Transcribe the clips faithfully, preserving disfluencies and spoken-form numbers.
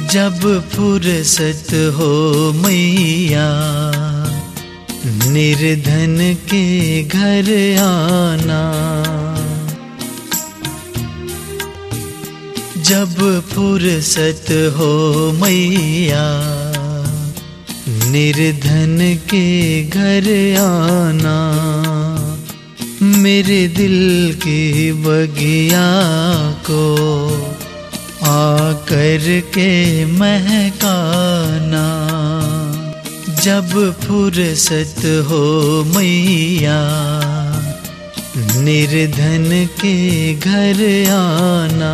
जब फुर्सत हो मैया निर्धन के घर आना। जब फुर्सत हो मैया निर्धन के घर आना। मेरे दिल की बगिया को आकर के महकाना। जब फुर्सत हो मैया निर्धन के घर आना।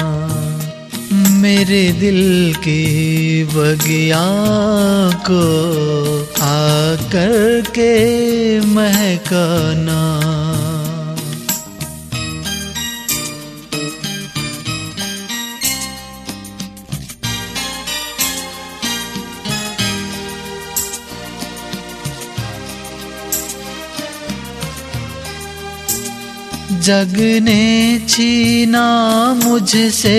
मेरे दिल की बगिया को आकर के महकाना। जग ने छीना मुझसे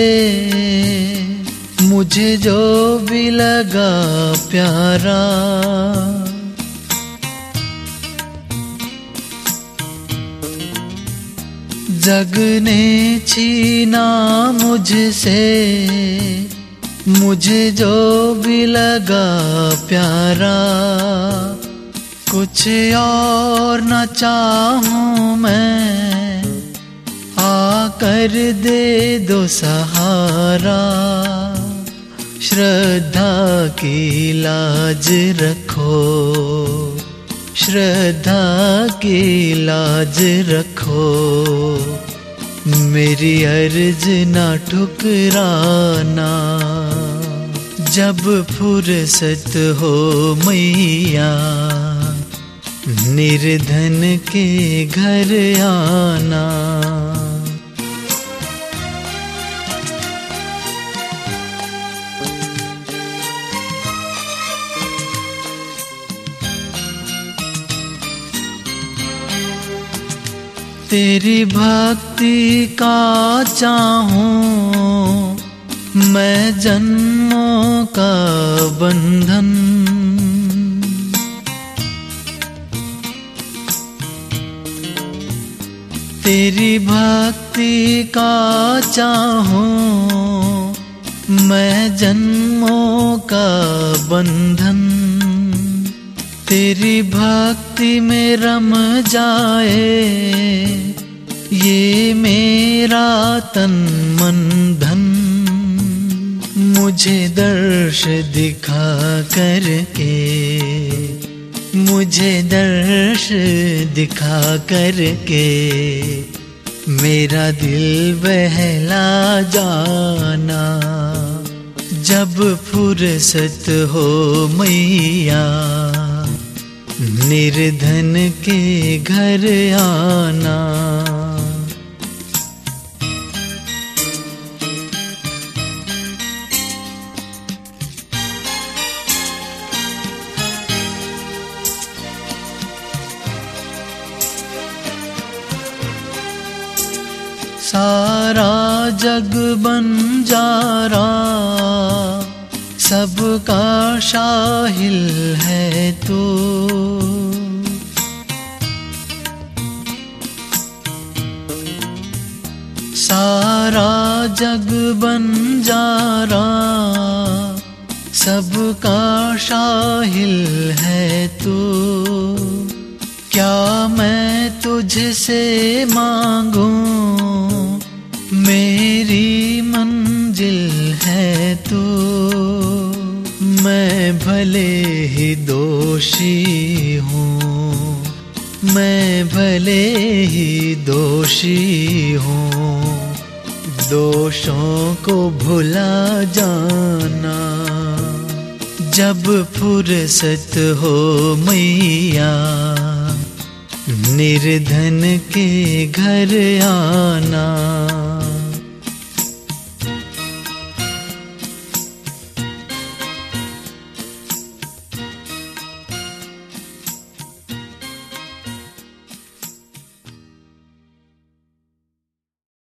मुझे जो भी लगा प्यारा। जग ने छीना मुझसे मुझे जो भी लगा प्यारा। कुछ और न चाहूं मैं आकर दे दो सहारा। श्रद्धा की लाज रखो, श्रद्धा की लाज रखो। मेरी अर्ज ना ठुकराना। जब फुर्सत हो मैया निर्धन के घर आना। तेरी भक्ति का चाहूं मैं जन्मों का बंधन। तेरी भक्ति का चाहूं मैं जन्मों का बंधन। तेरी भक्ति में रम जाए ये मेरा तन मन धन। मुझे दर्श दिखा करके, मुझे दर्श दिखा करके मेरा दिल बहला जाना। जब फुर्सत हो मैया निर्धन के घर आना। सारा जग बंजारा सबका शाहिल है तू। सारा जग बंजारा सबका शाहिल है तू। क्या मैं तुझसे मांगूं मेरी मंजिल है तू। मैं भले ही दोषी हूँ, मैं भले ही दोषी हूँ। दोषों को भुला जाना। जब फुर्सत हो मैया निर्धन के घर आना।